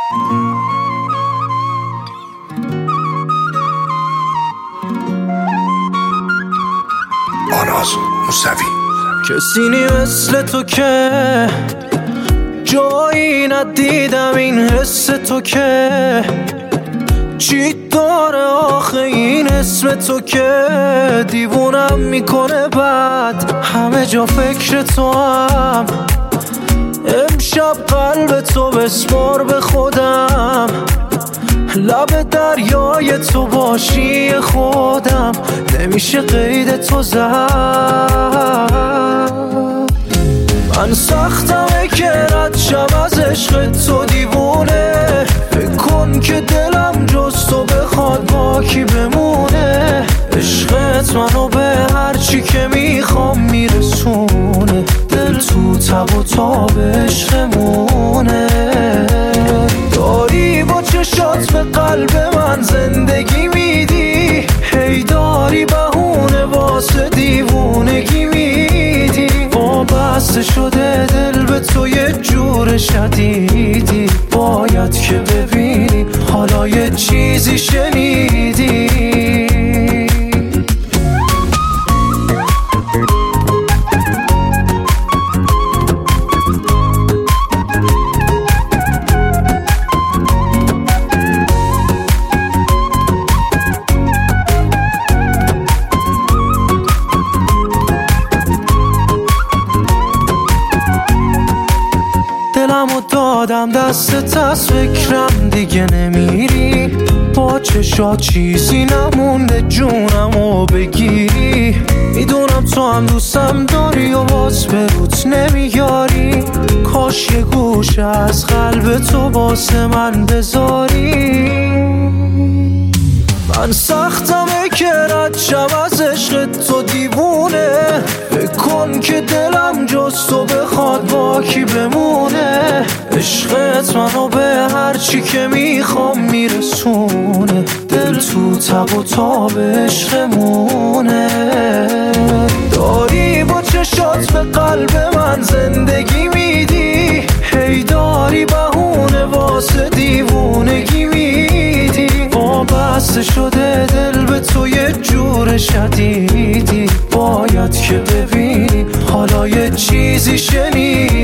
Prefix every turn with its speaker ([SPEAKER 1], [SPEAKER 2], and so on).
[SPEAKER 1] آراز موسوی.
[SPEAKER 2] کسی نی مثل تو که جایی ندیدم، این حس تو که چی داره آخه این اسم تو که دیوونم میکنه. بعد همه جا فکر تو هم، امشب قلب تو بسپار به خودم، لب دریای تو باشی خودم، نمیشه قید تو زد. من سختمه که رد شم از عشق تو دیوونه، فکر کن که دلم جز تو بخواد با کی بمونه. عشقت منو به هرچی که میخوام میرسونه، دل تو تب و تاب عشقمونه. داری با چشات به قلب من زندگی میدی، هی داری بهونه واسه دیوونگی میدی. وابسته شده دل به تو یه جور شدیدی، باید که ببینی حالا یه چیزی شنیدی. دلمو دادم دستت از فکرم دیگه نمیری، با چشات چیزی نمونده جونمو بگیری. میدونم تو هم دوستم داری و باز به روت نمیاری، کاش یه گوشه از قلب تو واسه من بذاری. من سختمه که رد شم از عشق تو دیوونه، فکر کن که دلم جز تو بخواد با کی بمونه. عشقت منو به هرچی که میخوام میرسونه، دل تو تب و تاب عشقمونه. داری با چشات به قلب من زندگی میدی، هی داری بهونه واسه دیوونگی میدی. وابسته شده دل به تو یه جور شدیدی، باید که ببینی حالا یه چیزی شنیدی.